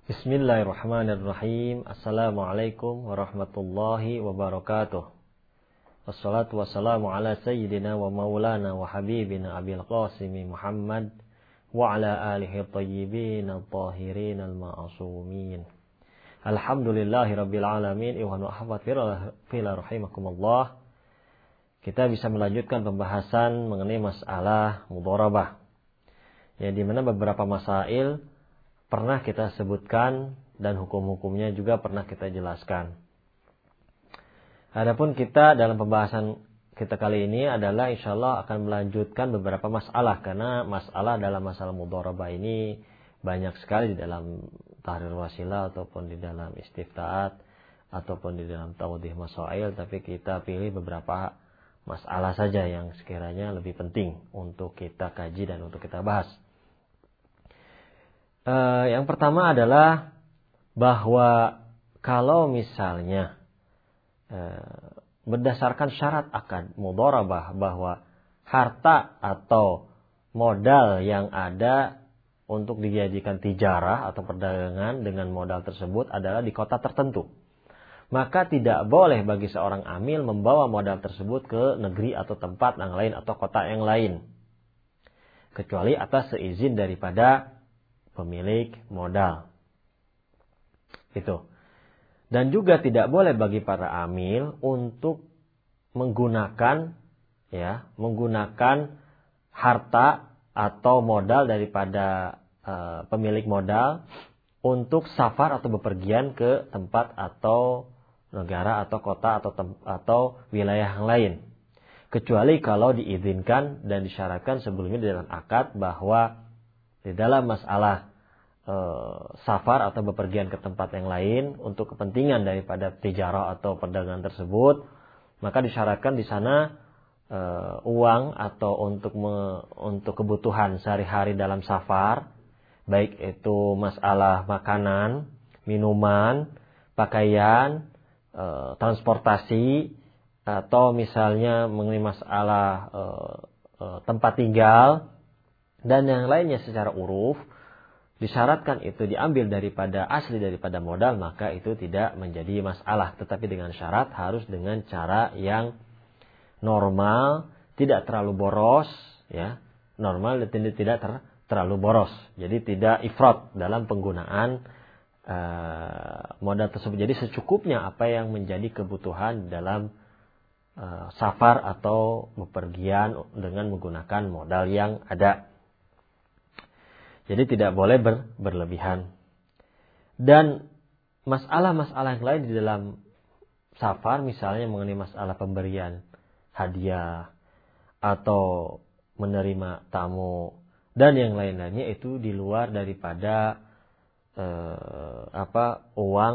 Bismillahirrahmanirrahim. Assalamualaikum warahmatullahi wabarakatuh. Wassalatu wassalamu ala sayyidina wa maulana wa habibina Abil Qasimi Muhammad wa ala alihi tayyibin al-tahirin al-ma'asumin. Alhamdulillahi rabbil alamin. Ikhwan wa akhwat fillah rahimakumullah. Kita bisa melanjutkan pembahasan mengenai masalah mudharabah, yang dimana beberapa masail pernah kita sebutkan dan hukum-hukumnya juga pernah kita jelaskan. Adapun kita dalam pembahasan kita kali ini adalah insyaallah akan melanjutkan beberapa masalah, karena dalam masalah mudharabah ini banyak sekali di dalam tahrir wasilah ataupun di dalam istiftaat ataupun di dalam tawdih masail, tapi kita pilih beberapa masalah saja yang sekiranya lebih penting untuk kita kaji dan untuk kita bahas. Yang pertama adalah bahwa kalau misalnya berdasarkan syarat akad mudharabah bahwa harta atau modal yang ada untuk dijadikan tijarah atau perdagangan dengan modal tersebut adalah di kota tertentu, maka tidak boleh bagi seorang amil membawa modal tersebut ke negeri atau tempat yang lain atau kota yang lain, kecuali atas seizin daripada pemilik modal. Itu. Dan juga tidak boleh bagi para amil untuk menggunakan harta atau modal daripada pemilik modal untuk safar atau bepergian ke tempat atau negara atau kota atau wilayah yang lain, kecuali kalau diizinkan dan disyaratkan sebelumnya di dalam akad bahwa di dalam masalah safar atau bepergian ke tempat yang lain untuk kepentingan daripada tijarah atau perdagangan tersebut, maka disyaratkan di sana uang atau untuk kebutuhan sehari-hari dalam safar, baik itu masalah makanan, minuman, pakaian, transportasi, atau misalnya mengenai masalah tempat tinggal dan yang lainnya secara uruf, disyaratkan itu diambil daripada asli daripada modal, maka itu tidak menjadi masalah. Tetapi dengan syarat harus dengan cara yang normal, tidak terlalu boros, ya, normal dan tidak terlalu boros. Jadi tidak ifrat dalam penggunaan modal tersebut. Jadi secukupnya apa yang menjadi kebutuhan dalam safar atau bepergian dengan menggunakan modal yang ada. Jadi tidak boleh berlebihan. Dan masalah-masalah yang lain di dalam safar, misalnya mengenai masalah pemberian hadiah atau menerima tamu dan yang lain-lainnya, itu di luar daripada uang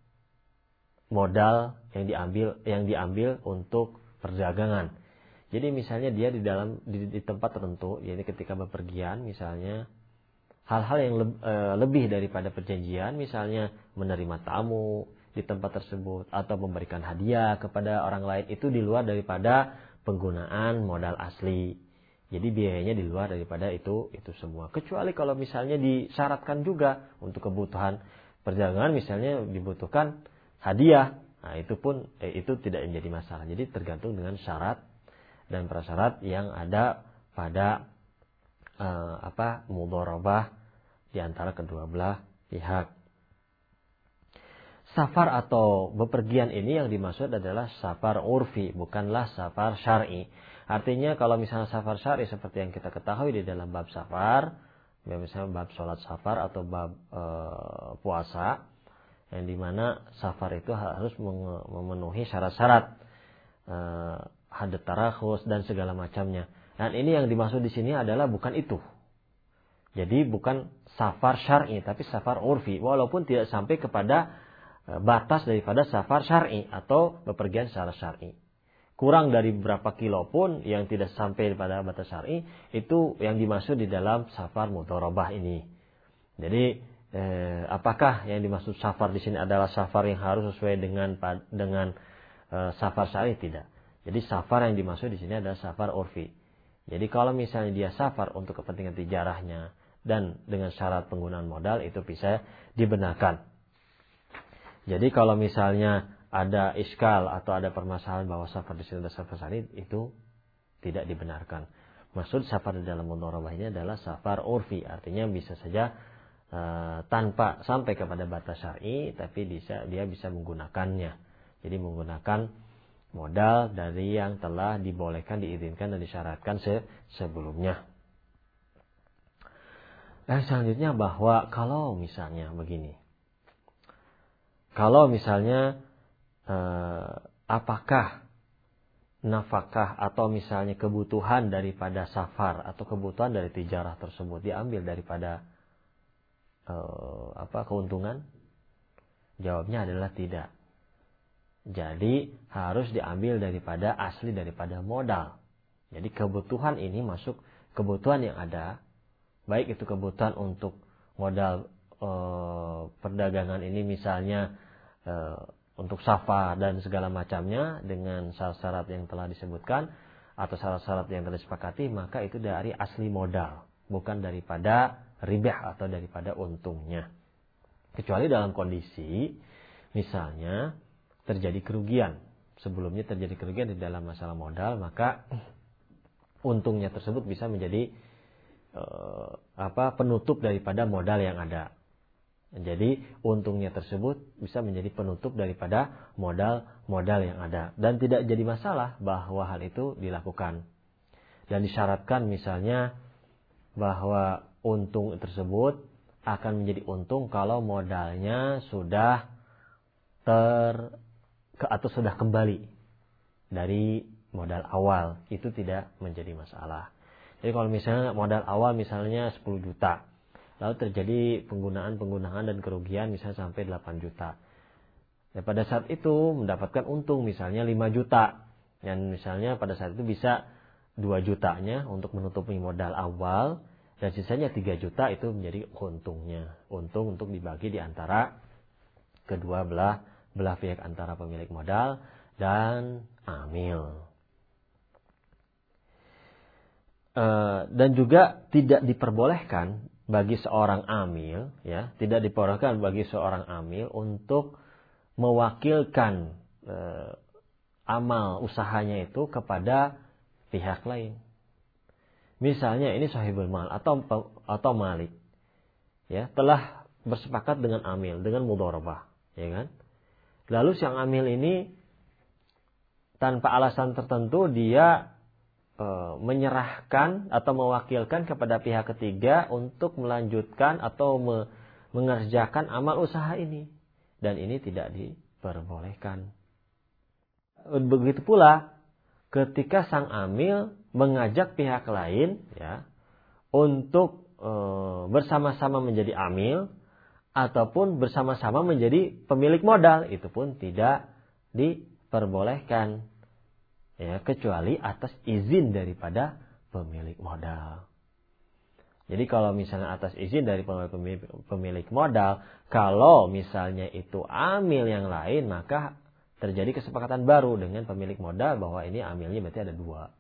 modal yang diambil untuk perdagangan. Jadi misalnya dia di tempat tertentu, yaitu ketika bepergian misalnya, hal-hal yang lebih daripada perjanjian, misalnya menerima tamu di tempat tersebut atau memberikan hadiah kepada orang lain, itu di luar daripada penggunaan modal asli. Jadi biayanya di luar daripada itu semua. Kecuali kalau misalnya disyaratkan juga untuk kebutuhan perdagangan, misalnya dibutuhkan hadiah, nah itu pun itu tidak menjadi masalah. Jadi tergantung dengan syarat dan prasyarat yang ada pada mudharabah di antara kedua belah pihak. Safar atau bepergian ini yang dimaksud adalah safar urfi, bukanlah safar syar'i. Artinya kalau misalnya safar syar'i seperti yang kita ketahui di dalam bab safar, misalnya bab sholat safar atau bab puasa, yang dimana safar itu harus memenuhi syarat-syarat hadat tarakhus dan segala macamnya. Dan ini yang dimaksud di sini adalah bukan itu. Jadi bukan safar syar'i, tapi safar urfi, walaupun tidak sampai kepada batas daripada safar syar'i atau bepergian secara syar'i. Kurang dari berapa kilo pun yang tidak sampai pada batas syar'i, itu yang dimaksud di dalam safar mudharabah ini. Jadi apakah yang dimaksud safar di sini adalah safar yang harus sesuai dengan safar syar'i? Tidak. Jadi safar yang dimaksud di sini adalah safar urfi. Jadi kalau misalnya dia safar untuk kepentingan tijarahnya dan dengan syarat penggunaan modal itu bisa dibenarkan. Jadi kalau misalnya ada iskal atau ada permasalahan bahwa safar di sini ada safar syar'i, itu tidak dibenarkan. Maksud safar di dalam mudharabah ini adalah safar urfi, artinya bisa saja tanpa sampai kepada batas syar'i, tapi dia bisa menggunakannya. Jadi menggunakan modal dari yang telah dibolehkan, diizinkan dan disyaratkan sebelumnya. Dan selanjutnya bahwa kalau misalnya begini, kalau misalnya apakah nafkah atau misalnya kebutuhan daripada safar atau kebutuhan dari tijarah tersebut diambil daripada keuntungan? Jawabnya adalah tidak. Jadi harus diambil daripada asli, daripada modal. Jadi kebutuhan ini masuk kebutuhan yang ada, baik itu kebutuhan untuk modal perdagangan ini misalnya untuk safar dan segala macamnya dengan syarat-syarat yang telah disebutkan atau syarat-syarat yang telah disepakati, maka itu dari asli modal, bukan daripada ribah atau daripada untungnya. Kecuali dalam kondisi misalnya terjadi kerugian, sebelumnya terjadi kerugian di dalam masalah modal, maka untungnya tersebut bisa menjadi penutup daripada modal yang ada. Jadi untungnya tersebut bisa menjadi penutup daripada modal yang ada, dan tidak jadi masalah bahwa hal itu dilakukan. Dan disyaratkan misalnya bahwa untung tersebut akan menjadi untung kalau modalnya sudah atau sudah kembali dari modal awal, itu tidak menjadi masalah. Jadi kalau misalnya modal awal misalnya 10 juta, lalu terjadi penggunaan dan kerugian misalnya sampai 8 juta. Dan pada saat itu mendapatkan untung misalnya 5 juta. Dan misalnya pada saat itu bisa 2 jutanya untuk menutupi modal awal, dan sisanya 3 juta itu menjadi untungnya. Untung untuk dibagi di antara kedua belah pihak, antara pemilik modal dan amil. Dan juga tidak diperbolehkan bagi seorang amil, ya, tidak diperbolehkan bagi seorang amil untuk mewakilkan amal usahanya itu kepada pihak lain. Misalnya ini sahibul mal atau malik, ya, telah bersepakat dengan amil, dengan mudharabah, ya kan? Lalu sang amil ini tanpa alasan tertentu dia menyerahkan atau mewakilkan kepada pihak ketiga untuk melanjutkan atau mengerjakan amal usaha ini, dan ini tidak diperbolehkan. Begitu pula ketika sang amil mengajak pihak lain, ya, untuk bersama-sama menjadi amil ataupun bersama-sama menjadi pemilik modal, itu pun tidak diperbolehkan. Ya, kecuali atas izin daripada pemilik modal. Jadi kalau misalnya atas izin dari pemilik modal, kalau misalnya itu amil yang lain, maka terjadi kesepakatan baru dengan pemilik modal bahwa ini amilnya berarti ada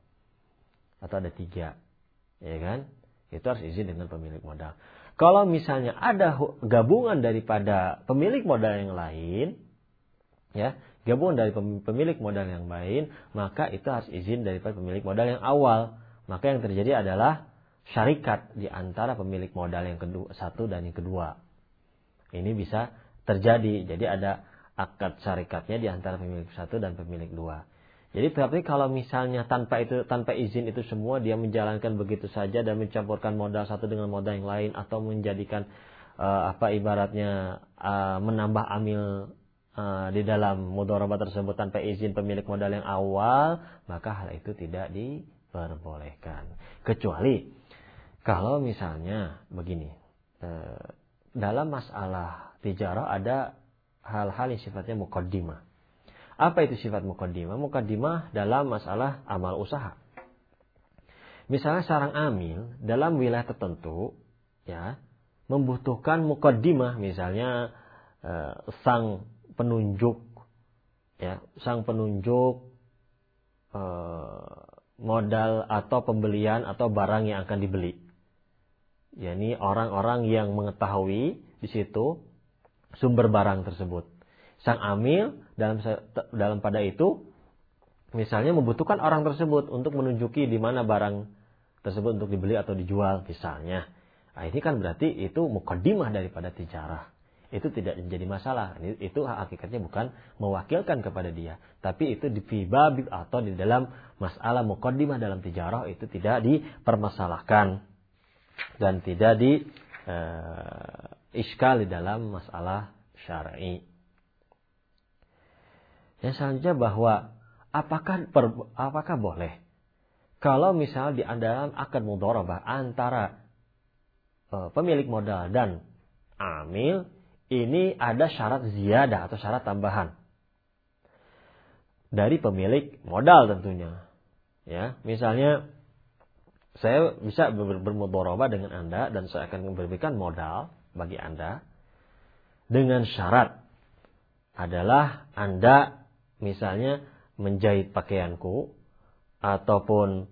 2 atau ada 3, ya kan? Itu harus izin dengan pemilik modal. Kalau misalnya ada gabungan daripada pemilik modal yang lain, ya, gabungan dari pemilik modal yang lain, maka itu harus izin daripada pemilik modal yang awal. Maka yang terjadi adalah syarikat di antara pemilik modal yang satu dan yang kedua. Ini bisa terjadi. Jadi ada akad syarikatnya di antara pemilik satu dan pemilik dua. Jadi tapi kalau misalnya tanpa izin itu semua dia menjalankan begitu saja dan mencampurkan modal satu dengan modal yang lain, atau menjadikan ibaratnya menambah amil di dalam mudharabah tersebut tanpa izin pemilik modal yang awal, maka hal itu tidak diperbolehkan. Kecuali kalau misalnya begini, dalam masalah tijarah ada hal-hal yang sifatnya muqaddimah. Apa itu sifat muqaddimah? Muqaddimah dalam masalah amal usaha. Misalnya seorang amil dalam wilayah tertentu, ya, membutuhkan muqaddimah, misalnya sang penunjuk modal atau pembelian atau barang yang akan dibeli. yakni orang-orang yang mengetahui di situ sumber barang tersebut. Sang amil dalam pada itu misalnya membutuhkan orang tersebut untuk menunjuki di mana barang tersebut untuk dibeli atau dijual misalnya. Nah, ini kan berarti itu muqaddimah daripada tijarah. Itu tidak menjadi masalah. Itu hakikatnya bukan mewakilkan kepada dia, tapi itu di bab atau di dalam masalah muqaddimah dalam tijarah itu tidak dipermasalahkan dan tidak di iskal di dalam masalah syar'i. Yang selanjutnya bahwa apakah boleh kalau misal di dalam akad mudharabah antara pemilik modal dan amil ini ada syarat ziyadah atau syarat tambahan dari pemilik modal tentunya. Ya, misalnya saya bisa bermudharabah dengan Anda dan saya akan memberikan modal bagi Anda dengan syarat adalah Anda misalnya menjahit pakaianku ataupun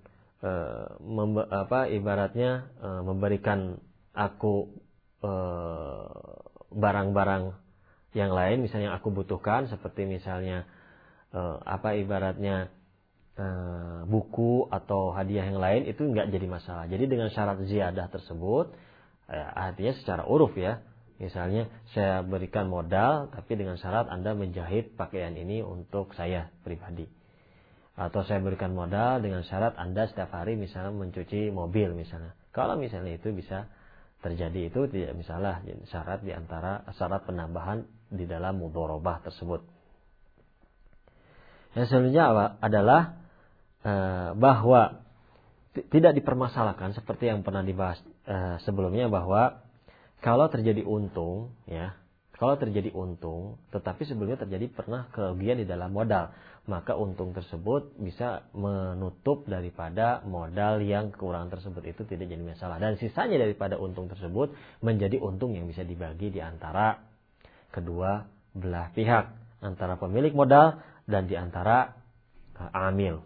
ibaratnya memberikan aku barang-barang yang lain misalnya aku butuhkan seperti misalnya ibaratnya buku atau hadiah yang lain itu enggak jadi masalah. Jadi dengan syarat ziyadah tersebut artinya secara uruf ya, misalnya saya berikan modal tapi dengan syarat Anda menjahit pakaian ini untuk saya pribadi, atau saya berikan modal dengan syarat Anda setiap hari misalnya mencuci mobil misalnya. Kalau misalnya itu bisa terjadi, itu tidak misalnya syarat di antara syarat penambahan di dalam mudharabah tersebut. Yang selanjutnya adalah bahwa tidak dipermasalahkan seperti yang pernah dibahas sebelumnya, bahwa kalau terjadi untung ya, kalau terjadi untung tetapi sebelumnya terjadi pernah kerugian di dalam modal, maka untung tersebut bisa menutup daripada modal yang kekurangan tersebut, itu tidak jadi masalah. Dan sisanya daripada untung tersebut menjadi untung yang bisa dibagi di antara kedua belah pihak, antara pemilik modal dan di antara amil.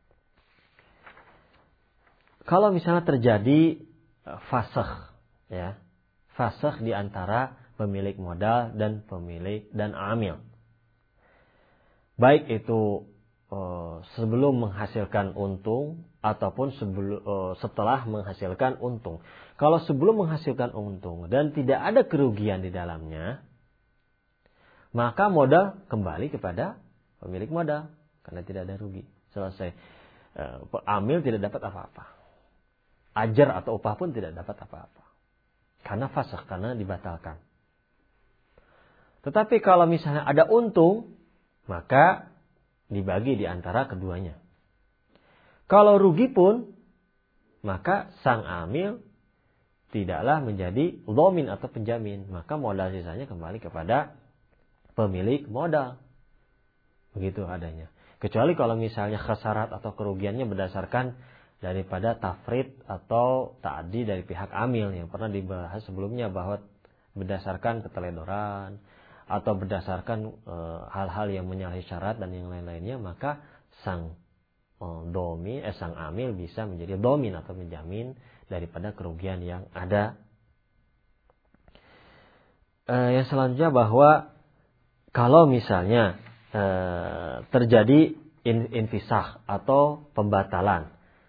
Kalau misalnya terjadi fasakh ya, fasakh di antara pemilik modal dan pemilik dan amil, baik itu sebelum menghasilkan untung ataupun setelah menghasilkan untung. Kalau sebelum menghasilkan untung dan tidak ada kerugian di dalamnya, maka modal kembali kepada pemilik modal karena tidak ada rugi. Selesai. Amil tidak dapat apa-apa. Ajar atau upah pun tidak dapat apa-apa. Karena fasakh, karena dibatalkan. Tetapi kalau misalnya ada untung, maka dibagi di antara keduanya. Kalau rugi pun, maka sang amil tidaklah menjadi dhamin atau penjamin. Maka modal sisanya kembali kepada pemilik modal. Begitu adanya. Kecuali kalau misalnya khasarat atau kerugiannya berdasarkan daripada tafrid atau ta'adi dari pihak amil yang pernah dibahas sebelumnya, bahwa berdasarkan keteledoran atau berdasarkan hal-hal yang menyalahi syarat dan yang lain-lainnya, maka sang sang amil bisa menjadi dhamin atau menjamin daripada kerugian yang ada. Yang selanjutnya bahwa kalau misalnya terjadi infisah atau pembatalan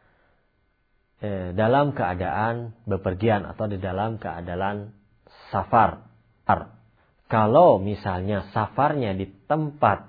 dalam keadaan bepergian atau di dalam keadaan safar. Kalau misalnya safarnya di tempat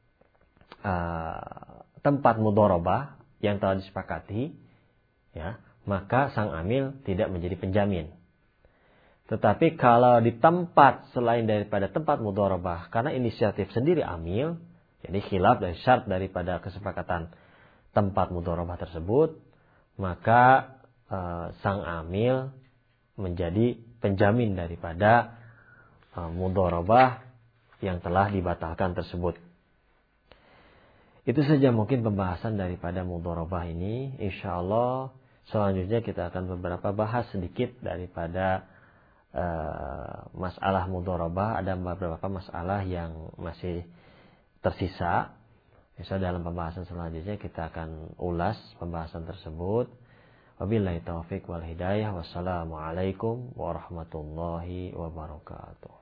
mudharabah yang telah disepakati, ya, maka sang amil tidak menjadi penjamin. Tetapi kalau di tempat selain daripada tempat mudharabah karena inisiatif sendiri amil, jadi khilaf dari syarat daripada kesepakatan tempat mudharabah tersebut, maka sang amil menjadi penjamin daripada mudharabah yang telah dibatalkan tersebut. Itu saja mungkin pembahasan daripada mudharabah ini. Insyaallah selanjutnya kita akan beberapa bahas sedikit daripada masalah mudharabah. Ada beberapa masalah yang masih tersisa. Insya dalam pembahasan selanjutnya kita akan ulas pembahasan tersebut. Wabillahi taufiq wal hidayah. Wassalamualaikum warahmatullahi wabarakatuh.